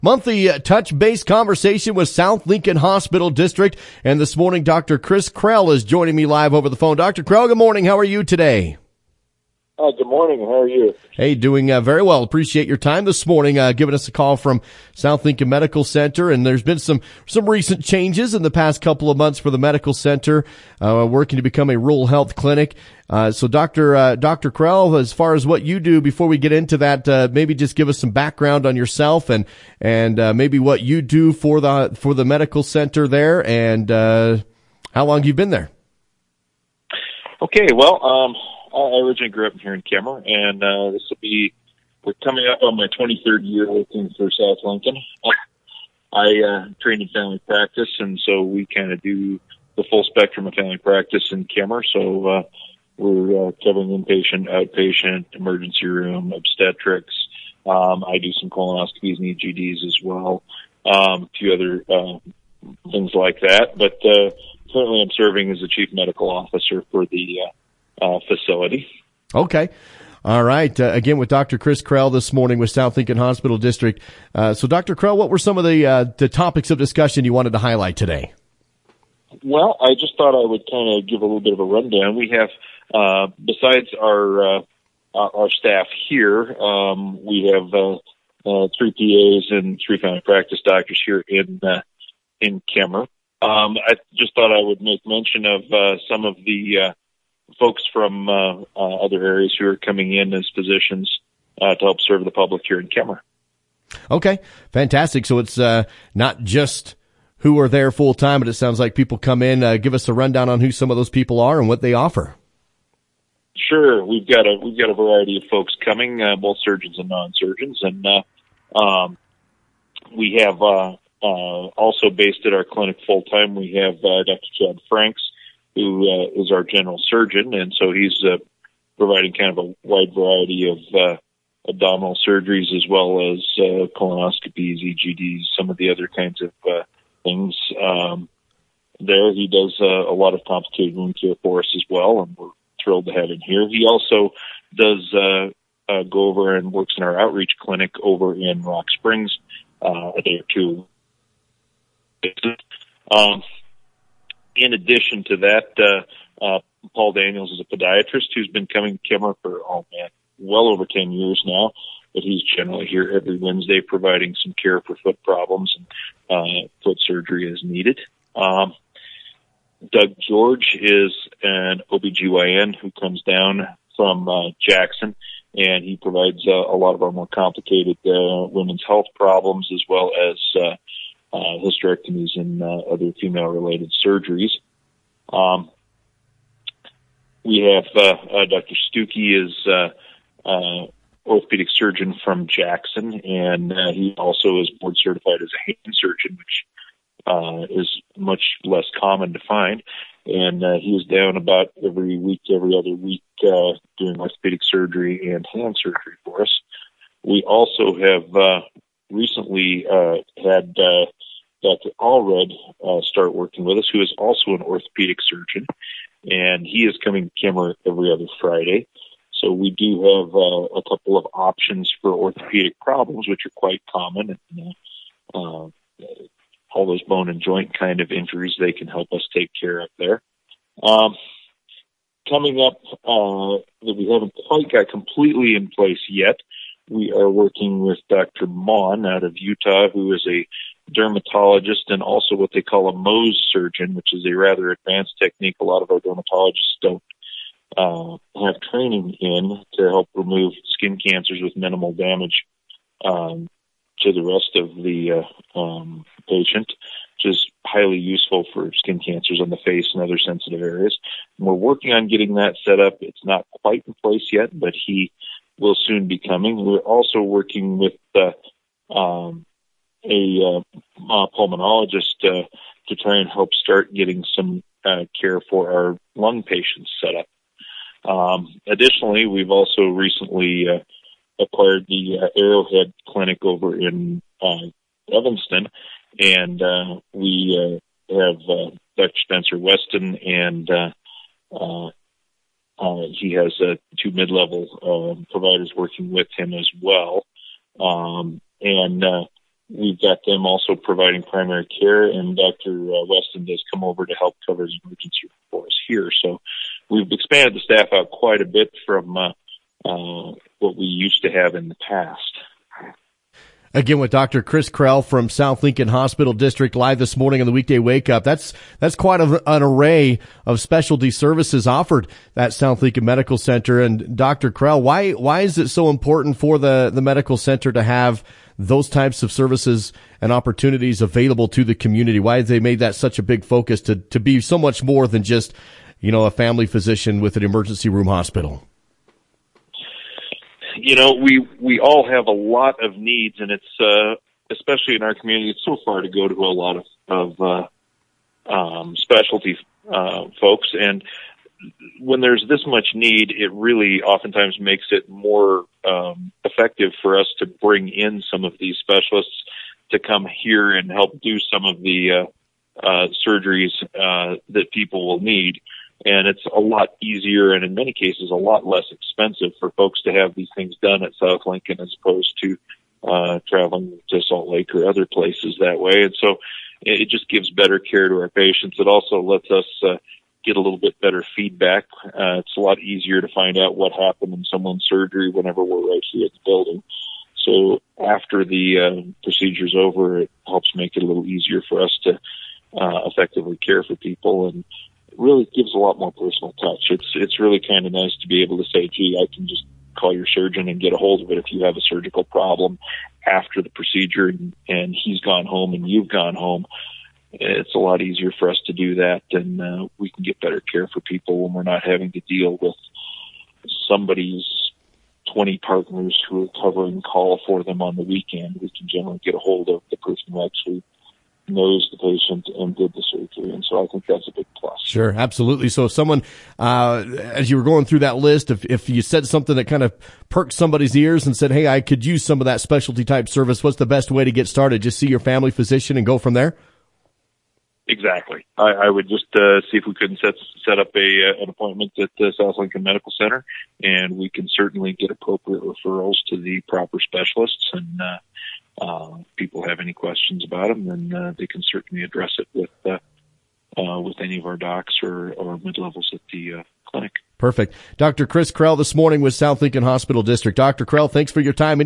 Monthly touch-base conversation with South Lincoln Hospital District. And this morning, Dr. Chris Krell is joining me live over the phone. Dr. Krell, good morning. How are you today? Good morning. How are you? Hey, doing very well. Appreciate your time this morning, giving us a call from South Lincoln Medical Center. And there's been some recent changes in the past couple of months for the medical center, working to become a rural health clinic. So Dr. Krell, as far as what you do, before we get into that, maybe just give us some background on yourself and maybe what you do for the medical center there and how long you've been there. Okay, well, I originally grew up here in Kemmer, and we're coming up on my 23rd year working for South Lincoln. I trained in family practice, and so we kind of do the full spectrum of family practice in Kemmer. So we're covering inpatient, outpatient, emergency room, obstetrics. I do some colonoscopies and EGDs as well, a few other things like that. But currently I'm serving as the chief medical officer for the facility. Okay. All right. Again, with Dr. Chris Krell this morning with South Lincoln Hospital District. So Dr. Krell, what were some of the topics of discussion you wanted to highlight today? Well, I just thought I would kind of give a little bit of a rundown. We have, besides our staff here, we have 3 PAs and 3 family practice doctors here in Kemmer. I just thought I would make mention of some of the folks from other areas who are coming in as physicians to help serve the public here in Kemmer. Okay, fantastic. So it's not just who are there full time, but it sounds like people come in. Give us a rundown on who some of those people are and what they offer. Sure, we've got a variety of folks coming, both surgeons and non-surgeons, and we have also based at our clinic full time. We have Dr. Chad Franks, who is our general surgeon, and so he's providing kind of a wide variety of abdominal surgeries as well as colonoscopies, EGDs, some of the other kinds of things. There, he does a lot of complicated wound care for us as well, and we're thrilled to have him here. He also does go over and works in our outreach clinic over in Rock Springs a day or two. In addition to that, Paul Daniels is a podiatrist who's been coming to Kemmer for, well over 10 years now, but he's generally here every Wednesday providing some care for foot problems and foot surgery as needed. Doug George is an OBGYN who comes down from Jackson, and he provides a lot of our more complicated women's health problems as well as hysterectomies and other female-related surgeries. We have Dr. Stuckey is orthopedic surgeon from Jackson, and he also is board certified as a hand surgeon, which is much less common to find. And he is down about every other week, doing orthopedic surgery and hand surgery for us. We also have recently had Dr. Allred start working with us, who is also an orthopedic surgeon, and he is coming to Kemmer every other Friday. So we do have a couple of options for orthopedic problems, which are quite common. All those bone and joint kind of injuries, they can help us take care of there. Coming up, that we haven't quite got completely in place yet, we are working with Dr. Mon out of Utah, who is a dermatologist and also what they call a Mohs surgeon, which is a rather advanced technique a lot of our dermatologists don't have training in, to help remove skin cancers with minimal damage to the rest of the patient, which is highly useful for skin cancers on the face and other sensitive areas. And we're working on getting that set up. It's not quite in place yet, but he will soon be coming. We're also working with a pulmonologist to try and help start getting some care for our lung patients set up. Additionally, we've also recently acquired the Arrowhead Clinic over in Evanston, and we have Dr. Spencer Weston, and he has 2 mid-level providers working with him as well. And we've got them also providing primary care, and Dr. Weston does come over to help cover the emergency room for us here. So we've expanded the staff out quite a bit from what we used to have in the past. Again, with Dr. Chris Krell from South Lincoln Hospital District live this morning on the Weekday Wake Up. That's quite an array of specialty services offered at South Lincoln Medical Center. And Dr. Krell, why is it so important for the medical center to have those types of services and opportunities available to the community? Why have they made that such a big focus to be so much more than just, a family physician with an emergency room hospital? We all have a lot of needs, and it's especially in our community, it's so far to go to a lot of specialty folks. And when there's this much need, it really oftentimes makes it more effective for us to bring in some of these specialists to come here and help do some of the surgeries that people will need. And it's a lot easier and in many cases a lot less expensive for folks to have these things done at South Lincoln as opposed to traveling to Salt Lake or other places that way. And so it just gives better care to our patients. It also lets us get a little bit better feedback. It's a lot easier to find out what happened in someone's surgery whenever we're right here at the building. So after the procedure's over, it helps make it a little easier for us to effectively care for people, and it really gives a lot more personal touch. It's really kind of nice to be able to say, gee, I can just call your surgeon and get a hold of it if you have a surgical problem after the procedure and he's gone home and you've gone home. It's a lot easier for us to do that, and we can get better care for people when we're not having to deal with somebody's 20 partners who are covering call for them on the weekend. We can generally get a hold of the person who actually knows the patient and did the surgery. And so I think that's a big plus. Sure, absolutely. So if someone, as you were going through that list, if you said something that kind of perked somebody's ears and said, hey, I could use some of that specialty type service, what's the best way to get started? Just see your family physician and go from there? Exactly. I would just see if we couldn't set up an appointment at the South Lincoln Medical Center, and we can certainly get appropriate referrals to the proper specialists. And people have any questions about them, then they can certainly address it with any of our docs or mid-levels at the clinic. Perfect. Dr. Chris Krell this morning with South Lincoln Hospital District. Dr. Krell, thanks for your time.